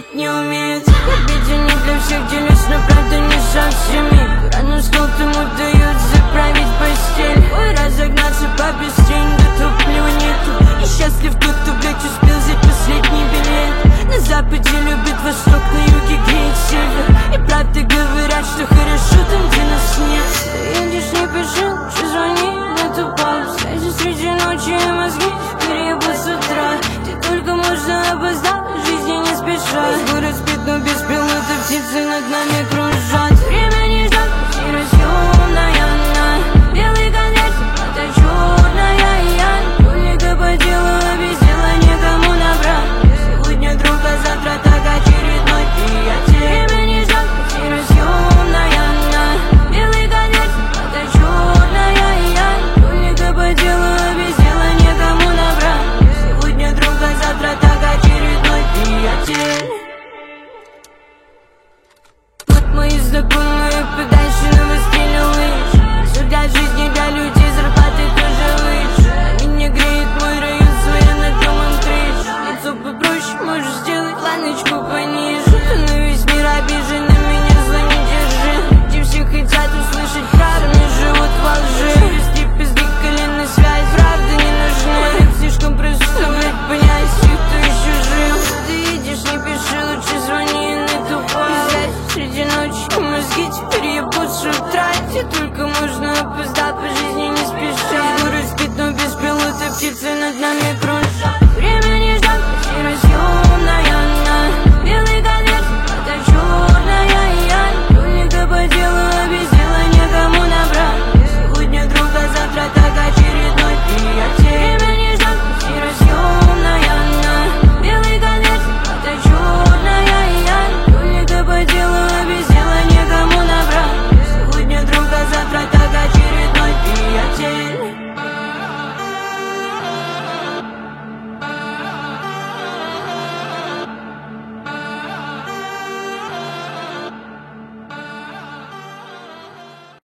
любить не умеет. Любить я не для всех делюсь, но правда не со всеми. Рано встал, кому удается заправить постель. Ой, разогнаться побыстрее, да топлива нету. И счастлив тот, кто, блядь, успел взять последний билет. На западе любит восток, на юге греет север. И правда говорят, что хорошо там, где нас нет. Ты едешь, не пиши, лучше звони на ту пару. Связи среди ночи и мозги переебут с утра. Где только можно опоздать, жизни не спеша. Весь город спит, но без пилота птицы над нами.